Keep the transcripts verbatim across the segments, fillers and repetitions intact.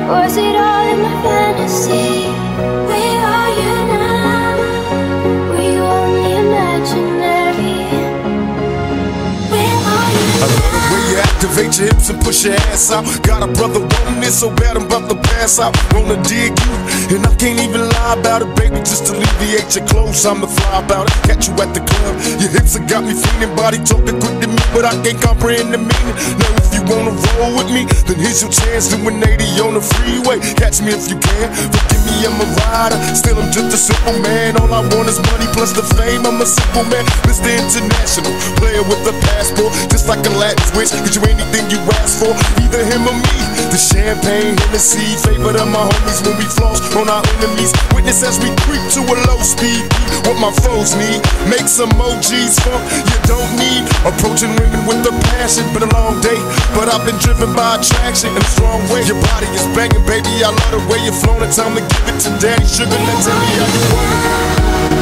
Was it all in my fantasy? Where are you now? Were you only imaginary? Where are you now? I love the way you activate your hips and push your ass out. Got a brother wanting it so bad I'm about to pass out. Wanna dig you, and I can't even lie about it, baby. Just alleviate your clothes, I'm the fly about it. Catch you at the club, your hips have got me feeling. Body talking quick to me, but I can't comprehend the meaning. Now if you wanna roll with me, then here's your chance. Doing eighty on the freeway, catch me if you can. Forgive me, I'm a rider, still I'm just a simple man. All I want is money plus the fame, I'm a simple man. Mister International, player with a passport, just like a Latin switch. Get you anything you ask for, either him or me. The champagne, Hennessy, favorite of my homies when we floss on our enemies. Witness as we creep to a low speed, what my foes need. Make some emojis for you don't need. Approaching women with a passion, been a long day, but I've been driven by attraction in a strong way. Your body is banging, baby, I love the way you're flowing. It's time to give it to Daddy Sugar. Now tell me how you want it.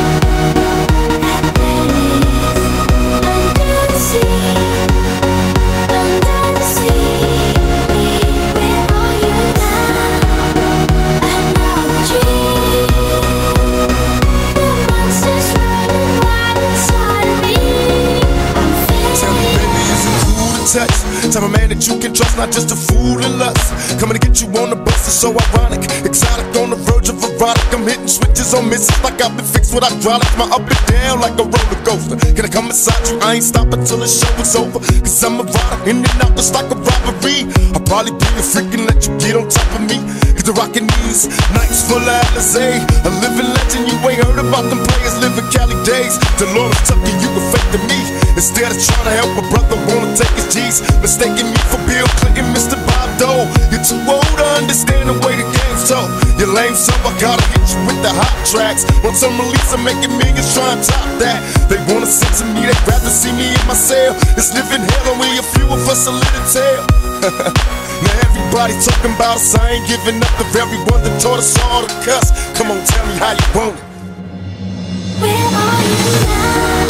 Touch, type of man that you can trust, not just a fool in lust. Coming to get you on the bus is so ironic, exotic on the verge of erotic. I'm hitting switches on misses like I've been fixed with hydraulics. My up and down like a roller coaster. Can I come inside you? I ain't stopping till the show is over. Cause I'm a rider, in and out just like a robbery. I'll probably be a freak and let you get on top of me. Cause the rockin' these nights full of Alizé. A living legend, you ain't heard about them players living Cali days. Dolores Tucker, you can fake to me. Instead of trying to help a brother, wanna take his G's. Mistaking me for Bill Clinton, Mister Bob Dole. You're too old to understand the way the game's told. You're lame, so I gotta hit you with the hot tracks. Once I'm released, I'm making millions trying to top that. They wanna censor me, they'd rather see me in my cell. It's living hell, only a few of us a little tale. Now everybody talking about us, I ain't giving up the very one that taught us all to cuss. Come on, tell me how you want it. Where are you now?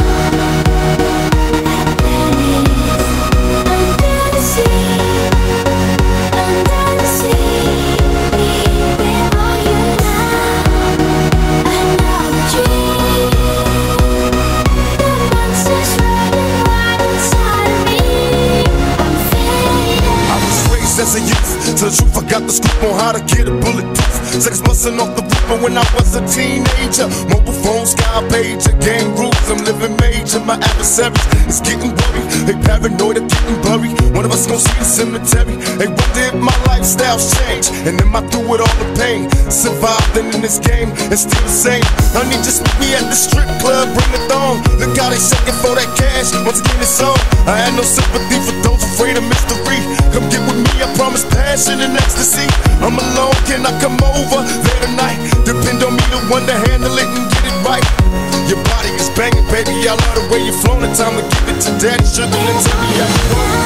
As a youth, to the truth, I got the scoop on how to get a bulletproof. Sex busting off the roof, but when I was a teenager, mobile phone, sky pager, gang groups, I'm living major. My adversaries is getting worried, they paranoid of getting buried. One of us gon' see the cemetery. They wonder if my lifestyle's changed, and am I through with all the pain? Surviving in this game and still the same. Honey, just meet me at the strip club, bring the thong. Look how they shaking for that cash. Once again, it's on. I had no sympathy for those afraid of mystery. Come get with me, I promise passion and ecstasy. I'm alone, can I come over there tonight? Depend on me, the one to handle it and get it right. Your body is banging, baby, I love the way you're flowing. Time to give it to Daddy Sugar. Now tell me how you want it.